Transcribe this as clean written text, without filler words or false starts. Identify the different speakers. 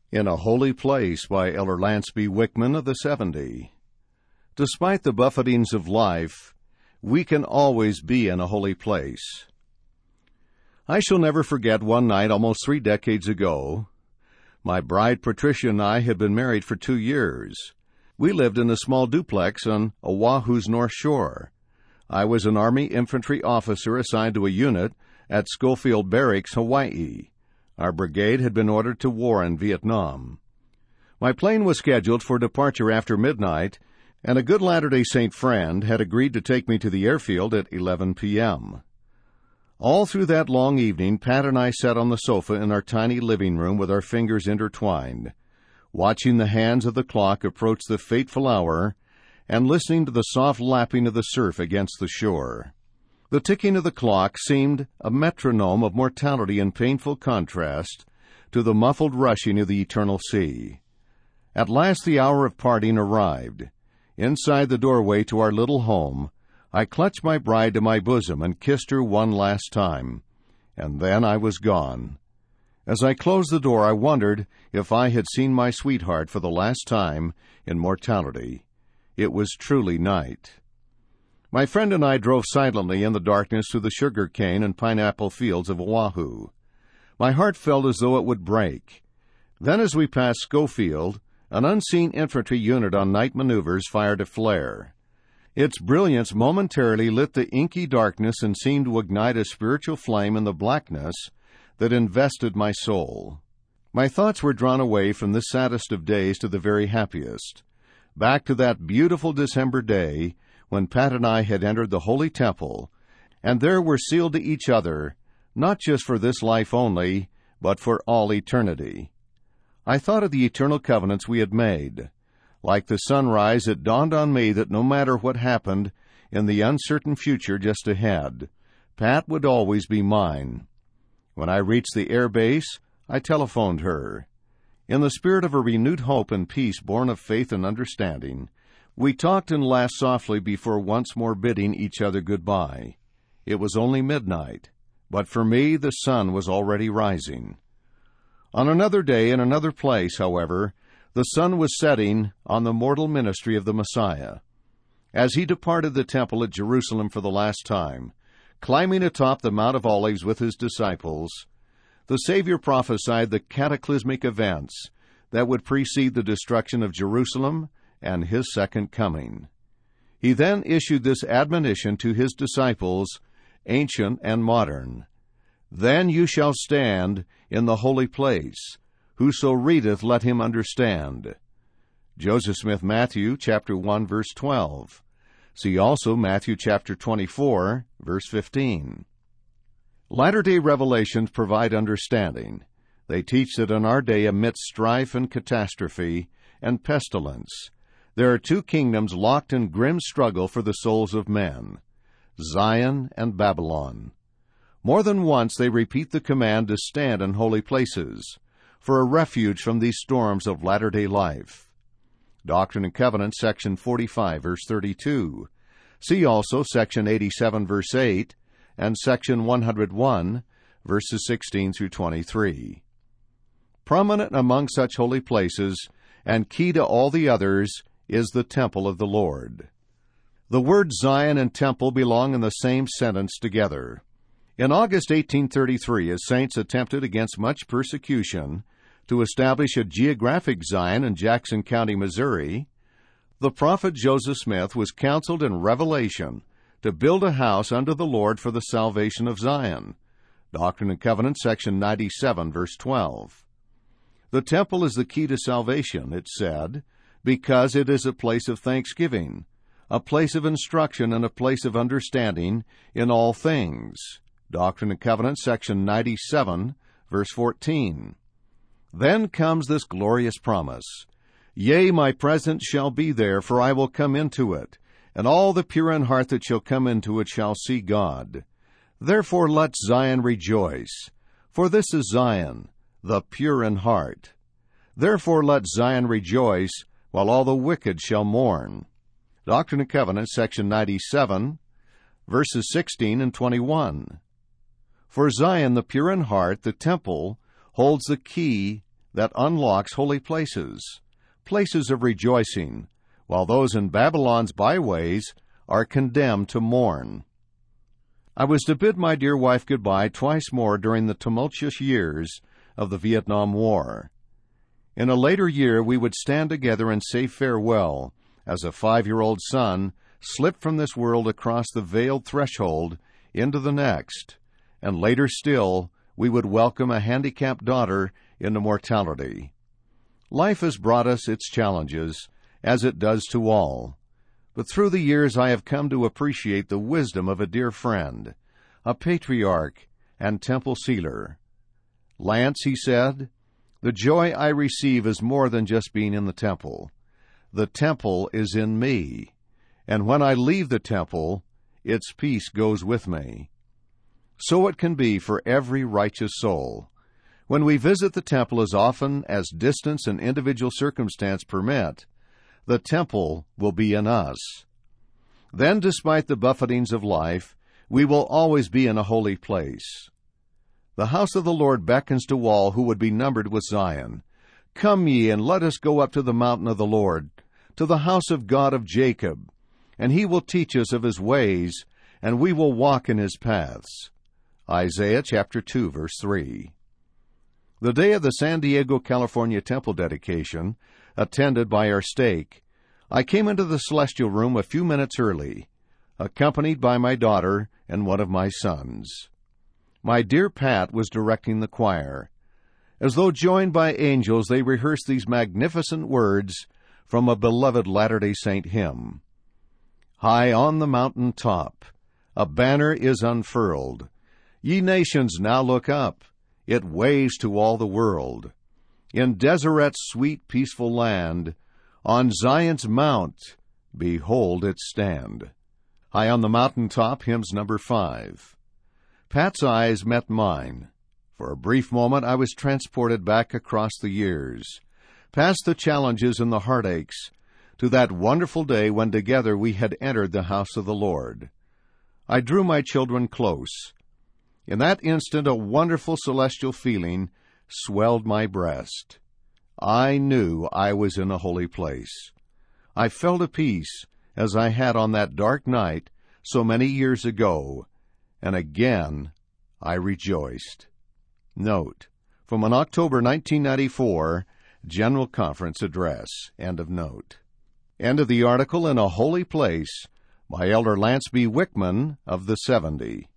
Speaker 1: In a Holy Place by Elder Lance B. Wickman of the 70. Despite the buffetings of life, we can always be in a holy place. I shall never forget one night almost 3 decades ago. My bride Patricia and I had been married for 2 years. We lived in a small duplex on Oahu's North Shore. I was an Army infantry officer assigned to a unit at Schofield Barracks, Hawaii. Our brigade had been ordered to war in Vietnam. My plane was scheduled for departure after midnight, and a good Latter-day Saint friend had agreed to take me to the airfield at 11 p.m. All through that long evening, Pat and I sat on the sofa in our tiny living room with our fingers intertwined, watching the hands of the clock approach the fateful hour and listening to the soft lapping of the surf against the shore. The ticking of the clock seemed a metronome of mortality in painful contrast to the muffled rushing of the eternal sea. At last the hour of parting arrived. Inside the doorway to our little home, I clutched my bride to my bosom and kissed her one last time, and then I was gone. As I closed the door, I wondered if I had seen my sweetheart for the last time in mortality. It was truly night. My friend and I drove silently in the darkness through the sugar cane and pineapple fields of Oahu. My heart felt as though it would break. Then as we passed Schofield, an unseen infantry unit on night maneuvers fired a flare. Its brilliance momentarily lit the inky darkness and seemed to ignite a spiritual flame in the blackness that invested my soul. My thoughts were drawn away from this saddest of days to the very happiest, back to that beautiful December day when Pat and I had entered the Holy Temple, and there were sealed to each other, not just for this life only, but for all eternity. I thought of the eternal covenants we had made. Like the sunrise, it dawned on me that no matter what happened in the uncertain future just ahead, Pat would always be mine. When I reached the air base, I telephoned her. In the spirit of a renewed hope and peace born of faith and understanding, we talked and laughed softly before once more bidding each other goodbye. It was only midnight, but for me the sun was already rising. On another day, in another place, however, the sun was setting on the mortal ministry of the Messiah. As he departed the temple at Jerusalem for the last time, climbing atop the Mount of Olives with his disciples, the Savior prophesied the cataclysmic events that would precede the destruction of Jerusalem and his second coming. He then issued this admonition to his disciples, ancient and modern: "Then you shall stand in the holy place. Whoso readeth, let him understand." Joseph Smith, Matthew, chapter 1, verse 12. See also Matthew chapter 24, verse 15. Latter-day revelations provide understanding. They teach that in our day, amidst strife and catastrophe and pestilence, there are 2 kingdoms locked in grim struggle for the souls of men: Zion and Babylon. More than once they repeat the command to stand in holy places, for a refuge from these storms of latter-day life. Doctrine and Covenants, section 45, verse 32. See also section 87, verse 8, and section 101, verses 16 through 23. Prominent among such holy places, and key to all the others, is the temple of the Lord. The words Zion and temple belong in the same sentence together. In August 1833, as saints attempted against much persecution to establish a geographic Zion in Jackson County, Missouri, the prophet Joseph Smith was counseled in Revelation to build a house unto the Lord for the salvation of Zion. Doctrine and Covenants, section 97, verse 12. The temple is the key to salvation, it said, because it is a place of thanksgiving, a place of instruction, and a place of understanding in all things. Doctrine and Covenants, section 97, verse 14. Then comes this glorious promise: "Yea, my presence shall be there, for I will come into it, and all the pure in heart that shall come into it shall see God. Therefore let Zion rejoice, for this is Zion, the pure in heart. Therefore let Zion rejoice, while all the wicked shall mourn." Doctrine and Covenants, section 97, verses 16 and 21. For Zion, the pure in heart, the temple, holds the key that unlocks holy places, places of rejoicing, while those in Babylon's byways are condemned to mourn. I was to bid my dear wife goodbye twice more during the tumultuous years of the Vietnam War. In a later year, we would stand together and say farewell as a 5-year-old son slipped from this world across the veiled threshold into the next, and later still, we would welcome a handicapped daughter into mortality. Life has brought us its challenges, as it does to all. But through the years I have come to appreciate the wisdom of a dear friend, a patriarch and temple sealer. "Lance," he said, "the joy I receive is more than just being in the temple. The temple is in me, and when I leave the temple, its peace goes with me." So it can be for every righteous soul. When we visit the temple as often as distance and individual circumstance permit, the temple will be in us. Then, despite the buffetings of life, we will always be in a holy place. The house of the Lord beckons to all who would be numbered with Zion. "Come ye, and let us go up to the mountain of the Lord, to the house of God of Jacob, and he will teach us of his ways, and we will walk in his paths." Isaiah chapter 2, verse 3. The day of the San Diego, California temple dedication, attended by our stake, I came into the celestial room a few minutes early, accompanied by my daughter and one of my sons. My dear Pat was directing the choir. As though joined by angels, they rehearsed these magnificent words from a beloved Latter-day Saint hymn. "High on the mountain top, a banner is unfurled. Ye nations, now look up, it waves to all the world. In Deseret's sweet peaceful land, on Zion's mount, behold it stand." High on the mountain top, hymns number 5. Pat's eyes met mine. For a brief moment I was transported back across the years, past the challenges and the heartaches, to that wonderful day when together we had entered the house of the Lord. I drew my children close. In that instant a wonderful celestial feeling swelled my breast. I knew I was in a holy place. I felt a peace as I had on that dark night so many years ago, and again I rejoiced. Note, from an October 1994 General Conference address. End of note. End of the article, In a Holy Place, by Elder Lance B. Wickman of the 70.